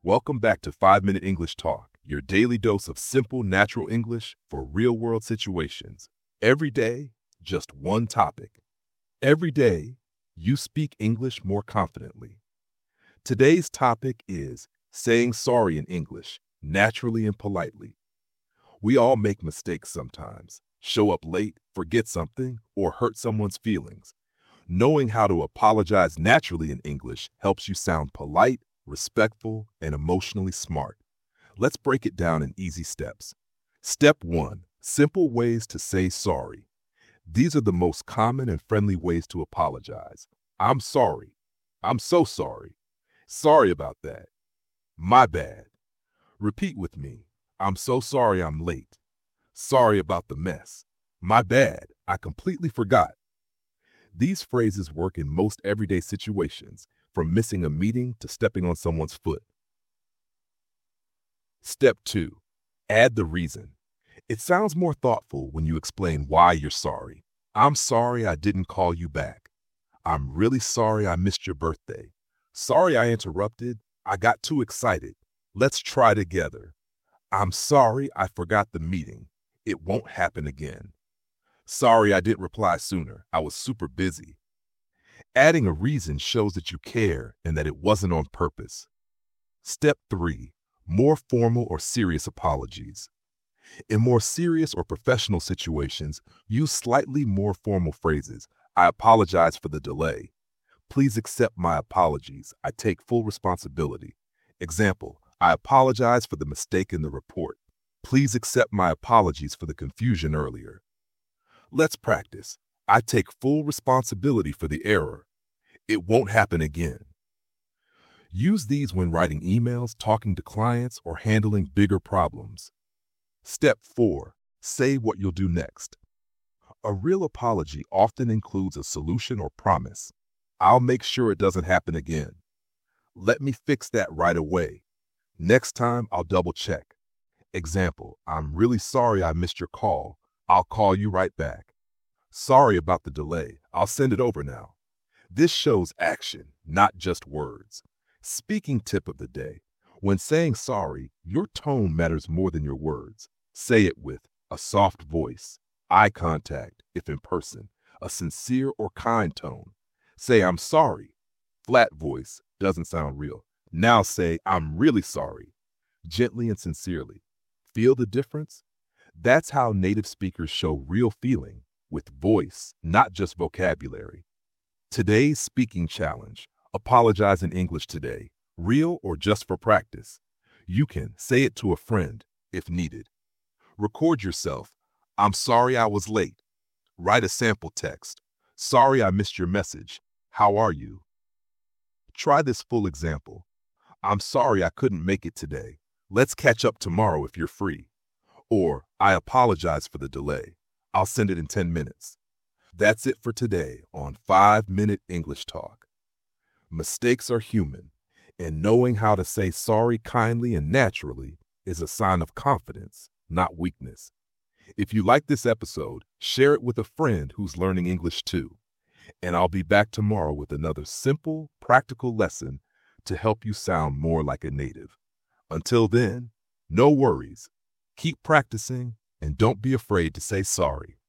Welcome back to 5 Minute English Talk, your daily dose of simple, natural English for real-world situations. Every day, just one topic. Every day, you speak English more confidently. Today's topic is saying sorry in English, naturally and politely. We all make mistakes sometimes, show up late, forget something, or hurt someone's feelings. Knowing how to apologize naturally in English helps you sound polite, respectful, and emotionally smart. Let's break it down in easy steps. Step 1. Simple ways to say sorry. These are the most common and friendly ways to apologize. I'm sorry. I'm so sorry. Sorry about that. My bad. Repeat with me. I'm so sorry I'm late. Sorry about the mess. My bad. I completely forgot. These phrases work in most everyday situations, from missing a meeting to stepping on someone's foot. Step 2. Add the reason. It sounds more thoughtful when you explain why you're sorry. I'm sorry I didn't call you back. I'm really sorry I missed your birthday. Sorry I interrupted. I got too excited. Let's try together. I'm sorry I forgot the meeting. It won't happen again. Sorry I didn't reply sooner. I was super busy. Adding a reason shows that you care and that it wasn't on purpose. Step 3. More formal or serious apologies. In more serious or professional situations, use slightly more formal phrases. I apologize for the delay. Please accept my apologies. I take full responsibility. Example, I apologize for the mistake in the report. Please accept my apologies for the confusion earlier. Let's practice. I take full responsibility for the error. It won't happen again. Use these when writing emails, talking to clients, or handling bigger problems. Step 4. Say what you'll do next. A real apology often includes a solution or promise. I'll make sure it doesn't happen again. Let me fix that right away. Next time, I'll double check. Example, I'm really sorry I missed your call. I'll call you right back. Sorry about the delay. I'll send it over now. This shows action, not just words. Speaking tip of the day. When saying sorry, your tone matters more than your words. Say it with a soft voice, eye contact, if in person, a sincere or kind tone. Say, I'm sorry. Flat voice, doesn't sound real. Now say, I'm really sorry. Gently and sincerely. Feel the difference? That's how native speakers show real feeling, with voice, not just vocabulary. Today's speaking challenge. Apologize in English today, real or just for practice. You can say it to a friend, if needed. Record yourself. I'm sorry I was late. Write a sample text. Sorry I missed your message. How are you? Try this full example. I'm sorry I couldn't make it today. Let's catch up tomorrow if you're free. Or, I apologize for the delay. I'll send it in 10 minutes. That's it for today on 5-Minute English Talk. Mistakes are human, and knowing how to say sorry kindly and naturally is a sign of confidence, not weakness. If you like this episode, share it with a friend who's learning English too. And I'll be back tomorrow with another simple, practical lesson to help you sound more like a native. Until then, no worries. Keep practicing and don't be afraid to say sorry.